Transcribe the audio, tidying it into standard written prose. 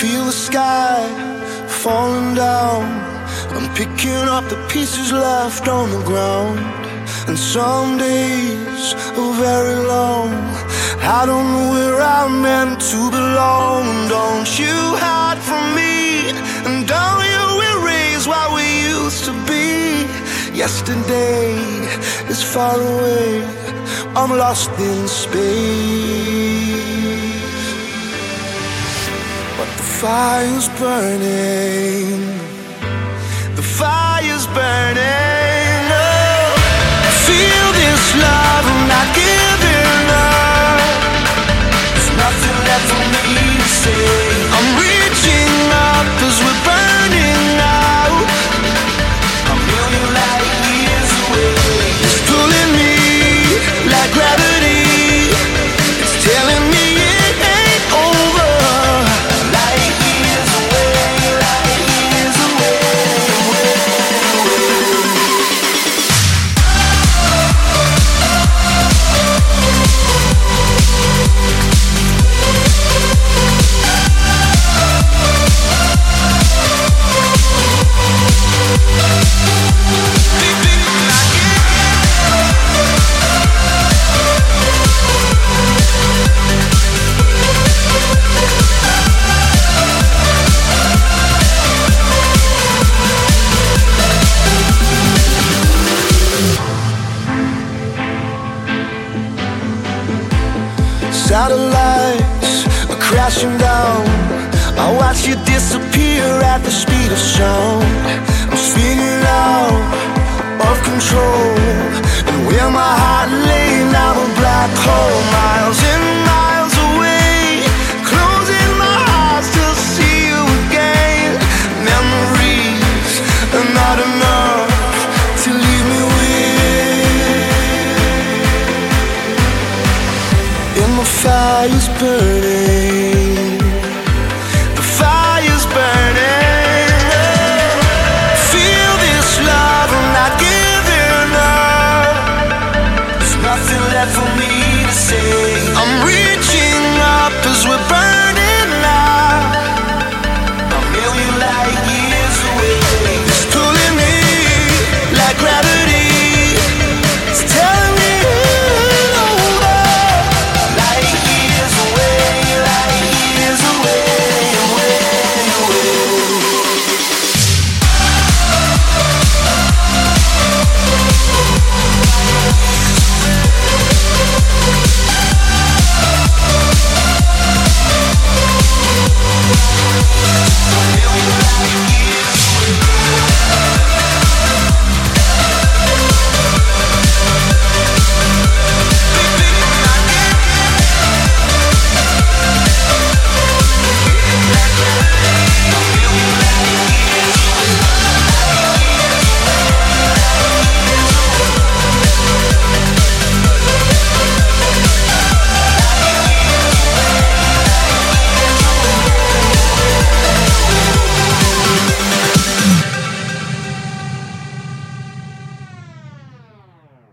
Feel the sky falling down. I'm picking up the pieces left on the ground. And some days are very long. I don't know where I'm meant to belong. Don't you hide from me, and don't you erase what we used to be. Yesterday is far away, I'm lost in space. But the fire's burning, the fire's burning. Oh, feel this love, I'm not giving up. There's nothing left for me to say. I'm reaching up as we're burning out. A million light years away. It's pulling me like gravity. It's telling me it ain't over. Light years away, light years away, away, away. Satellites are crashing down. I watch you disappear at the speed of sound. I'm spinning out of control, and where my heart lay, now a black hole. Miles and miles away, closing my eyes to see you again. Memories are not enough to leave me with. And my fire's burning.